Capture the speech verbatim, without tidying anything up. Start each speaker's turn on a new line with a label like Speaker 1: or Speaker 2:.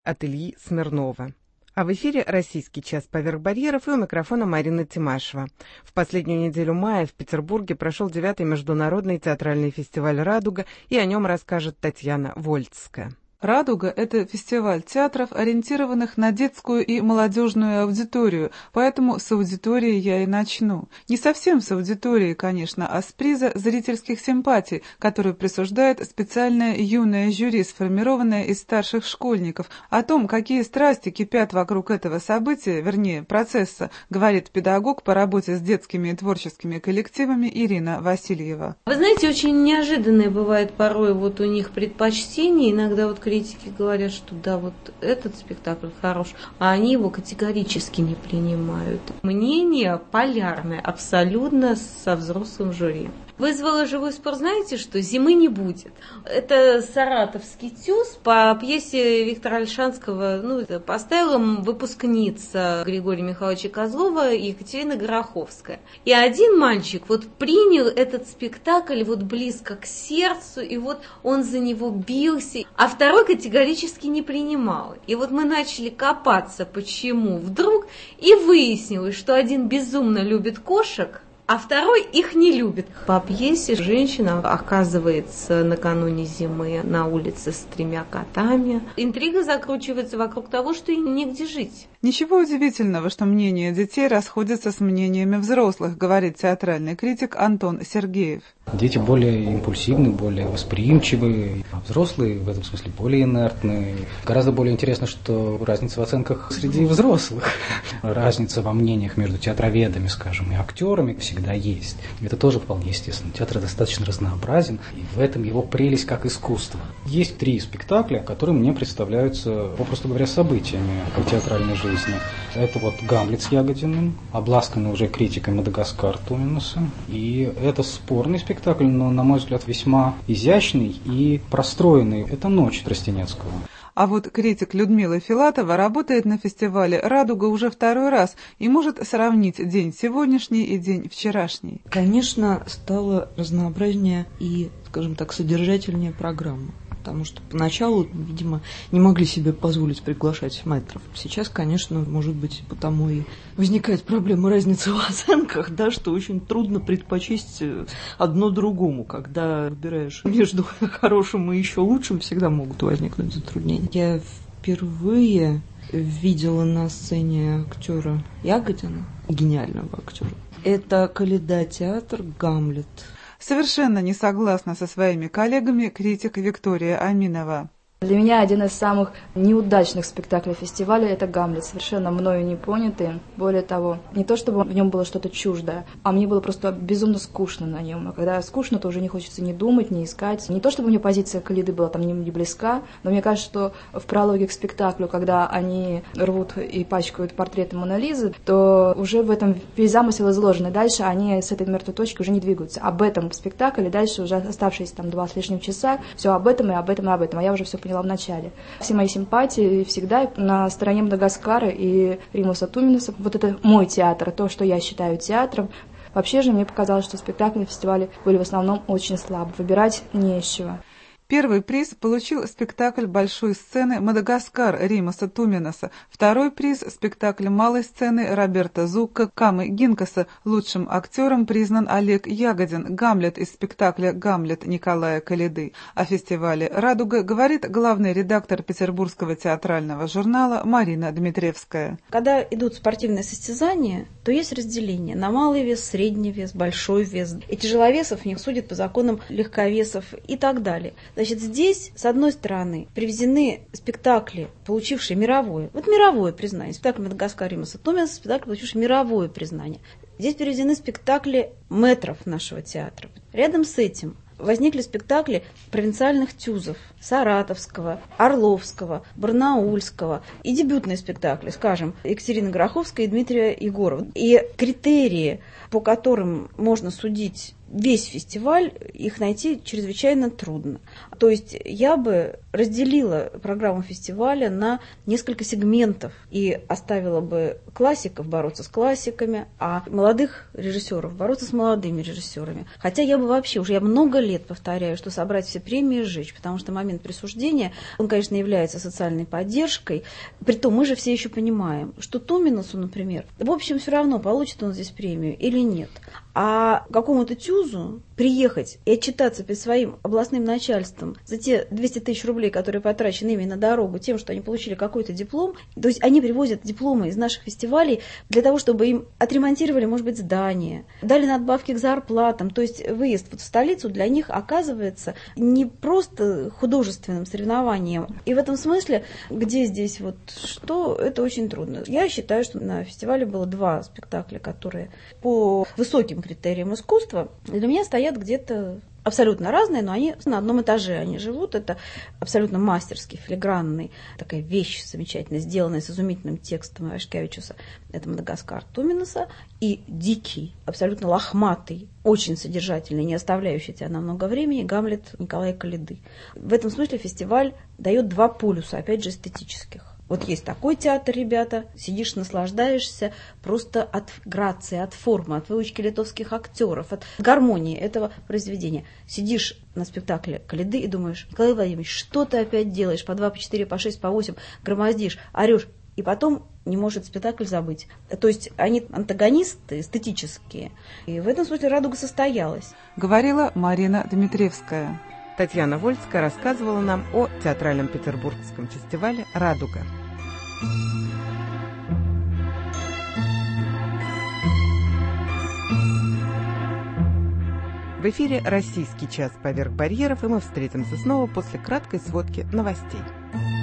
Speaker 1: от Ильи Смирнова. А в эфире «Российский час поверх барьеров» и у микрофона Марина Тимашева. В последнюю неделю мая в Петербурге прошел девятый международный театральный фестиваль «Радуга», и о нем расскажет Татьяна Вольцкая.
Speaker 2: «Радуга» — это фестиваль театров, ориентированных на детскую и молодежную аудиторию, поэтому с аудитории я и начну. Не совсем с аудитории, конечно, а с приза зрительских симпатий, которую присуждает специальное юное жюри, сформированное из старших школьников. О том, какие страсти кипят вокруг этого события, вернее, процесса, говорит педагог по работе с детскими и творческими коллективами Ирина Васильева.
Speaker 3: Вы знаете, очень неожиданные бывают порой вот у них предпочтения, иногда вот критики говорят, что да, вот этот спектакль хорош, а они его категорически не принимают. Мнение полярное, абсолютно со взрослым жюри. Вызвало живой спор, знаете что? Зимы не будет. Это саратовский ТЮЗ по пьесе Виктора Ольшанского, ну, поставила выпускница Григория Михайловича Козлова и Екатерина Гороховская. И один мальчик вот принял этот спектакль вот близко к сердцу, и вот он за него бился, а второй категорически не принимал. И вот мы начали копаться, почему вдруг, и выяснилось, что один безумно любит кошек, а второй их не любит. По пьесе женщина оказывается накануне зимы на улице с тремя котами. Интрига закручивается вокруг того, что им негде жить.
Speaker 2: Ничего удивительного, что мнения детей расходятся с мнениями взрослых, говорит театральный критик Антон Сергеев.
Speaker 4: Дети более импульсивны, более восприимчивы, а взрослые в этом смысле более инертны. Гораздо более интересно, что разница в оценках среди взрослых. Разница во мнениях между театроведами, скажем, и актерами всегда есть. Это тоже вполне естественно. Театр достаточно разнообразен, и в этом его прелесть как искусство. Есть три спектакля, которые мне представляются, попросту говоря, событиями театральной жизни. Это вот «Гамлет» с Ягодиным, обласканный уже критикой «Мадагаскар» Туминаса. И это спорный спектакль, но, на мой взгляд, весьма изящный и простроенный. Это «Ночь» Тростенецкого.
Speaker 2: А вот критик Людмила Филатова работает на фестивале «Радуга» уже второй раз и может сравнить день сегодняшний и день вчерашний.
Speaker 5: Конечно, стало разнообразнее и, скажем так, содержательнее программа. Потому что поначалу, видимо, не могли себе позволить приглашать мэтров. Сейчас, конечно, может быть, потому и возникает проблема разницы в оценках, да, что очень трудно предпочесть одно другому. Когда выбираешь между хорошим и еще лучшим, всегда могут возникнуть затруднения. Я впервые видела на сцене актера Ягодина, гениального актера. Это Калейдотеатр «Гамлет».
Speaker 2: Совершенно не согласна со своими коллегами критик Виктория Аминова.
Speaker 6: Для меня один из самых неудачных спектаклей фестиваля – это «Гамлет», совершенно мною не понятый. Более того, не то чтобы в нем было что-то чуждое, а мне было просто безумно скучно на нем. А когда скучно, то уже не хочется ни думать, ни искать. Не то чтобы мне позиция Калейды была там не близка, но мне кажется, что в прологе к спектаклю, когда они рвут и пачкают портреты Моны Лизы, то уже в этом весь замысел изложен. И дальше они с этой мертвой точки уже не двигаются. Об этом в спектакле, дальше уже оставшиеся там два с лишним часа, все об этом и об этом и об этом. А я уже все поняла в начале. Все мои симпатии всегда на стороне Мадагаскара и Римуса Туминаса. Вот это мой театр, то, что я считаю театром. Вообще же мне показалось, что спектакли на фестивале были в основном очень слабы. Выбирать не из чего.
Speaker 2: Первый приз получил спектакль большой сцены «Мадагаскар» Римуса Туминаса. Второй приз – спектакль малой сцены Роберто Зукко «Камы Гинкаса». Лучшим актером признан Олег Ягодин, «Гамлет» из спектакля «Гамлет» Николая Калейды. О фестивале «Радуга» говорит главный редактор петербургского театрального журнала Марина Дмитриевская.
Speaker 7: Когда идут спортивные состязания, то есть разделение на малый вес, средний вес, большой вес. И тяжеловесов в них судят по законам легковесов и так далее. Значит, здесь, с одной стороны, привезены спектакли, получившие мировое, вот мировое признание, спектакль «Мадагаскар» Римуса Туминаса, спектакль, получивший мировое признание. Здесь привезены спектакли мэтров нашего театра. Рядом с этим возникли спектакли провинциальных тюзов Саратовского, Орловского, Барнаульского и дебютные спектакли, скажем, Екатерины Гороховской и Дмитрия Егорова. И критерии, по которым можно судить весь фестиваль, их найти чрезвычайно трудно. То есть я бы разделила программу фестиваля на несколько сегментов и оставила бы классиков бороться с классиками, а молодых режиссеров бороться с молодыми режиссерами. Хотя я бы вообще, уже я много лет повторяю, что собрать все премии и сжечь, потому что момент присуждения, он, конечно, является социальной поддержкой. Притом мы же все еще понимаем, что Туминусу, например, в общем, все равно, получит он здесь премию или нет. А какому-то Тюзу приехать и отчитаться перед своим областным начальством за те двести тысяч рублей, которые потрачены ими на дорогу, тем, что они получили какой-то диплом, то есть они привозят дипломы из наших фестивалей для того, чтобы им отремонтировали, может быть, здание, дали надбавки к зарплатам, то есть выезд вот в столицу для них оказывается не просто художественным соревнованием. И в этом смысле, где здесь вот что, это очень трудно. Я считаю, что на фестивале было два спектакля, которые по высоким критериям искусства для меня стоят где-то абсолютно разные, но они на одном этаже они живут. Это абсолютно мастерский, филигранный, такая вещь замечательно сделанная с изумительным текстом Ивашкевичуса. Это «Мадагаскар» Туминуса. И дикий, абсолютно лохматый, очень содержательный, не оставляющий тебя на много времени «Гамлет» Николая Калиды. В этом смысле фестиваль дает два полюса, опять же, эстетических. Вот есть такой театр, ребята, сидишь, наслаждаешься просто от грации, от формы, от выучки литовских актеров, от гармонии этого произведения. Сидишь на спектакле Калиды и думаешь: Николай Владимирович, что ты опять делаешь? По два, по четыре, по шесть, по восемь громоздишь, орешь. И потом не может спектакль забыть. То есть они антагонисты эстетические. И в этом смысле «Радуга» состоялась.
Speaker 2: Говорила Марина Дмитриевская.
Speaker 1: Татьяна Вольская рассказывала нам о театральном петербургском фестивале «Радуга». В эфире «Российский час поверх барьеров», и мы встретимся снова после краткой сводки новостей.